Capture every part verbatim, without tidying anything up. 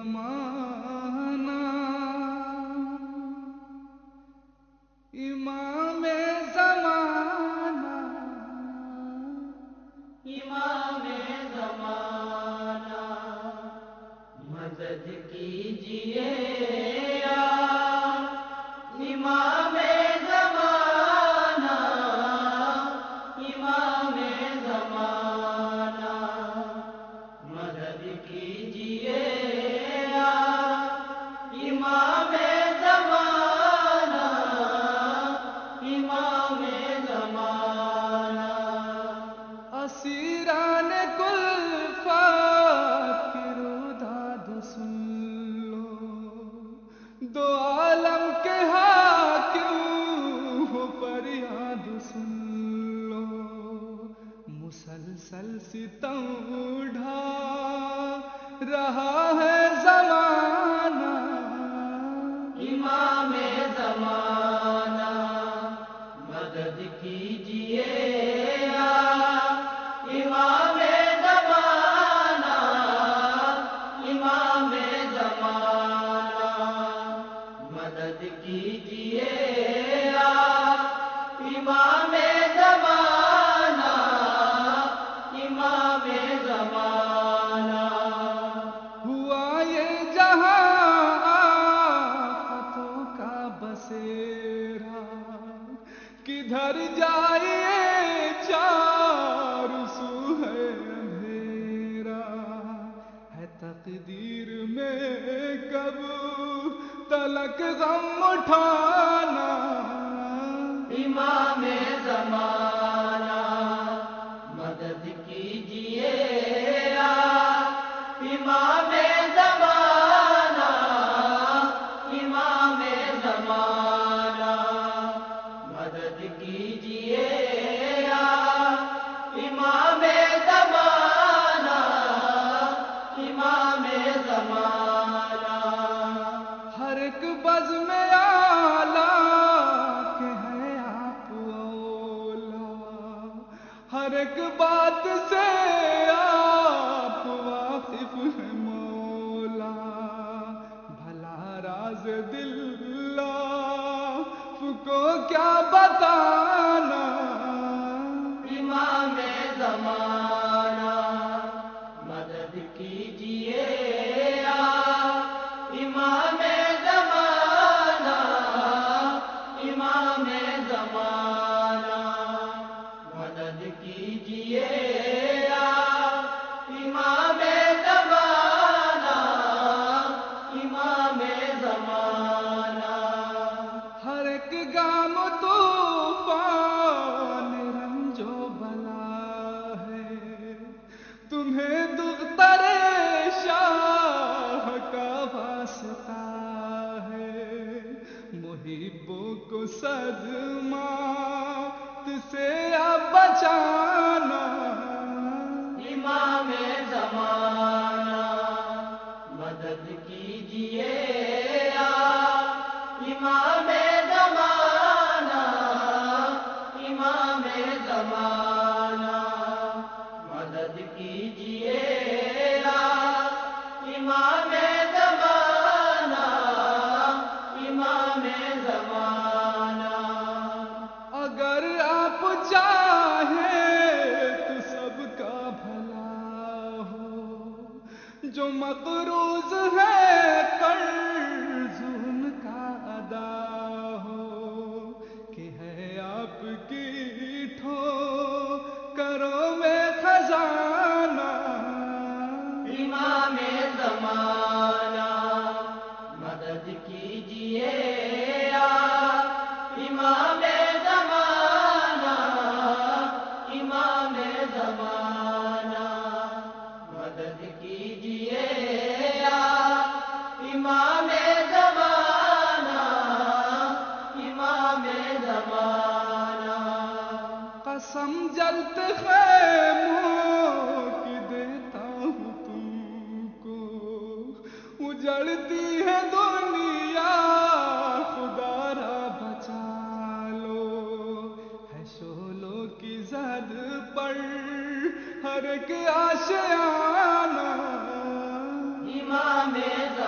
زمانہ امام زمانہ امام زمانہ مدد کیجئے یا امام زمانہ امام زمانہ مدد کیجئے یا امام زمانہ امام زمانہ اسیران کلفت کی روداد سن لو، دو عالم کے حاکم ہو فریاد سن لو، مسلسل ستم اٹھا رہا ہے زمانہ امام زمانہ مدد کیجئے یا امام زمانہ امام زمانہ مدد کیجئے یا امام زمانہ امام زمانہ ہوا یہ جہاں آفتوں کا بسیرا، کدھر جائیے چار سو ہے اندھیرا، ہے تقدیر میں کب تلک غم اٹھانا امام زمانہ مدد کیجئے یا امام زمانہ امام زمانہ مدد کیجئے یا امام زمانہ امام زمانہ ہر ایک بزم اعلیٰ کہ ہے آپ اولا، ہر ایک بات سے آپ واقف ہے مولا، بھلا راز دل لاف کو کیا بتانا امام زمانہ مدد کیجئے یا امام زمانہ امام زمانہ مدد کیجئے یا امام زمانہ امام زمانہ ہر ایک گام طوفان رنج و بلا ہے، تمہیں دختر شاہ کا واسطہ ہے، محبوں کو صدمات سے اب بچانا امام زمانہ مدد کیجئے یا امام زمانہ امام زمانہ مدد کیجئے یا امام زمانہ امام زمانہ اگر آپ چاہیں تو سب کا بھلا ہو، جو مقروض ہے قرض ان کا ادا ہو، کہ ہے آپ کی ٹھوکروں میں خزانہ امام زمانہ مدد کیجئے یا امام زمانہ امام زمانہ مدد کیجئے یا امام زمانہ امام زمانہ قسم جلت خیموں کی دیتا ہوں تم کو، اجڑتی ہے دنیا خدا را بچا لو، ہے شعلوں کی زد پر ہر ایک آشیانہ امام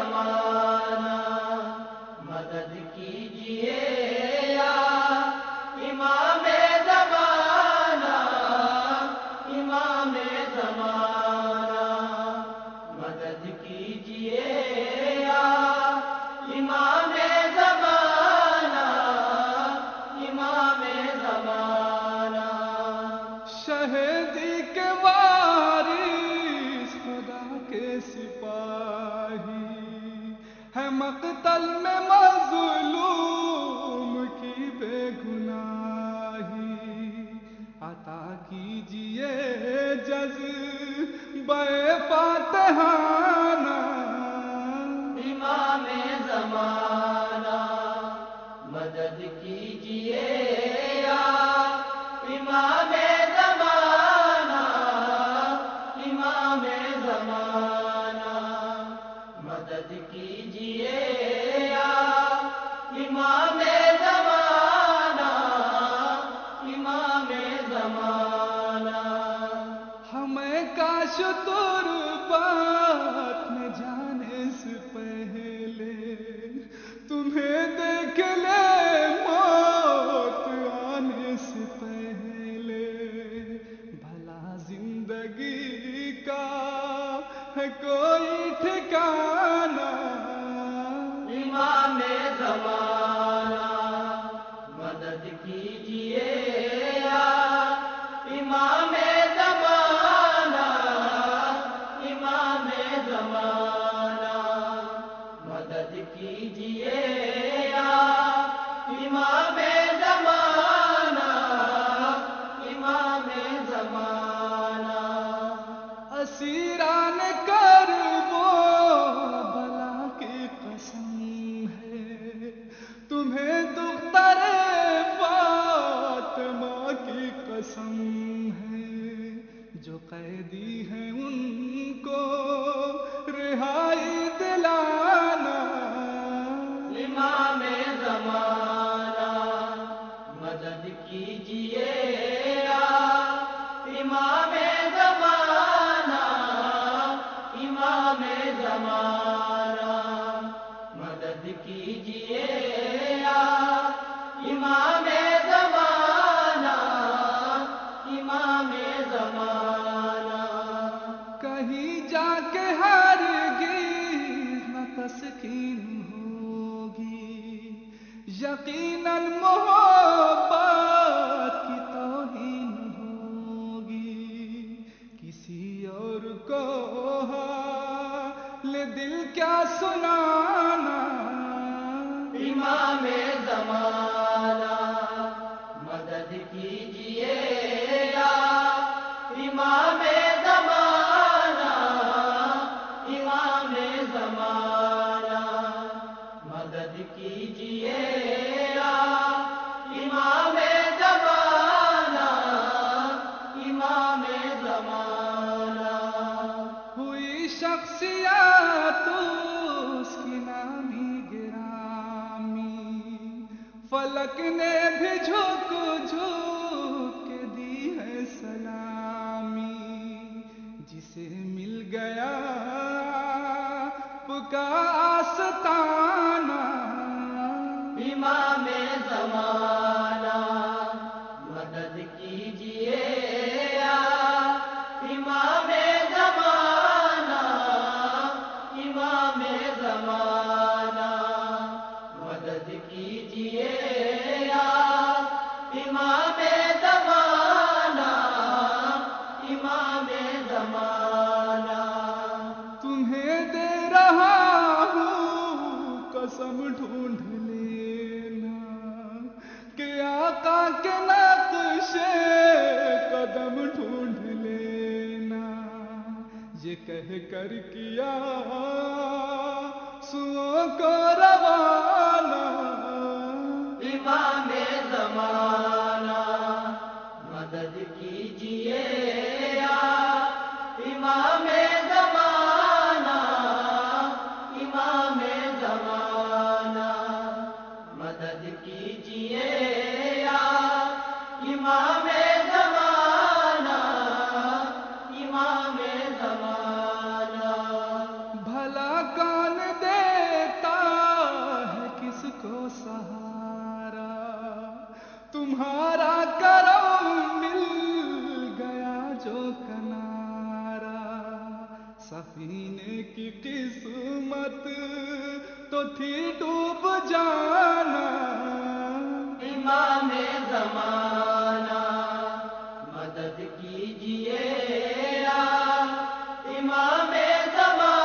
سپاہی ہے مقتل میں مظلوم کی بے گناہی، عطا کیجئے جذبہ فاتحانہ امام زمانہ مدد کیجئے یا امام زمانہ، امام زمانہ مدد کیجئے یا امام زمانہ، امام زمانہ ہمیں کاش تربت میں جانے سے پہلے تمہیں دیکھ لے موت آنے سے پہلے، بھلا زندگی کا ہے کوئی ٹھکانہ امام زمانہ مدد کیجئے یا امام زمانہ، امام زمانہ مدد کیجئے یا امام زمانہ، امام زمانہ اسیران کربو بلا کی قسم ہے تمہیں دختر فاطمہ کی قسم ہے، جو قیدی ہیں ان کو رہائی دلانا امام زمانہ مدد کیجئے یا امام زمانہ، امام زمانہ مدد کیجئے یا امام زمانہ، امام زمانہ کہیں جا کے ہرگز نہ تسکین ہوگی، یقیناً محبت کی توہین ہوگی، کسی اور کو حال دل کیا سنانا امام زمانہ مدد کیجئے یا امام زمانہ، امام زمانہ مدد کیجئے یا امام زمانہ، امام زمانہ ہوئی شخصیت اس کی نامی گرامی، فلک نے بھی جھک جھک کے دی ہے سلامی، جسے مل گیا پکا آستانہ امام زمانہ مدد کیجئے یا امام زمانہ، امام زمانہ مدد کیجئے یا امام زمانہ، امام زمانہ تمہیں دے رہا ہوں قسم ڈھونڈ لینا کہ آقا کے نقش قدم ڈھونڈ لینا، یہ کہہ کر کیا سوؤں کو روانہ امام زمانہ مدد کیجئے یا امام زمانہ، امام زمانہ مدد کیجئے یا امام زمانہ، امام زمانہ بھلا کون دیتا ہے کس کو سہارا، تمہارا کرم مل گیا جو کنارا، سفینے کی قسمت تو تھی ڈوب جانا امام زمانہ مدد کیجئے یا امام زمانہ،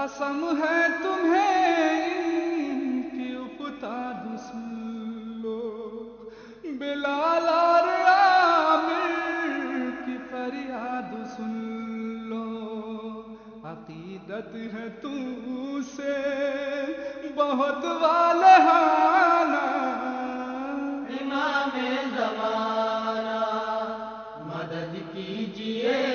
قسم ہے تمہیں ان کی افتاد سن لو، بلال اور عامر کی فریاد سن لو، عقیدت ہے تو سے بہت والہانہ، امام زمانہ مدد کیجئے